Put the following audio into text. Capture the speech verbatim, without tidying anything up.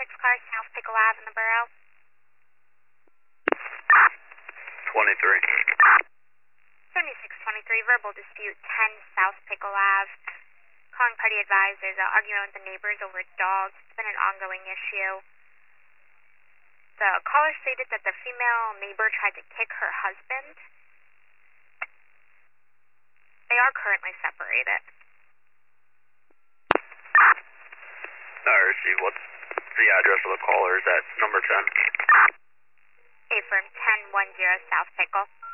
twenty-six car, South Pickle Ave in the borough. twenty-three. seventy-six twenty-three, verbal dispute, ten South Pickle Ave. Calling party advisors, uh, arguing with the neighbors over dogs. It's been an ongoing issue. The caller stated that the female neighbor tried to kick her husband. They are currently separated. Alright, see, what's the address of the caller? Is that number ten? A firm ten ten South Pickle.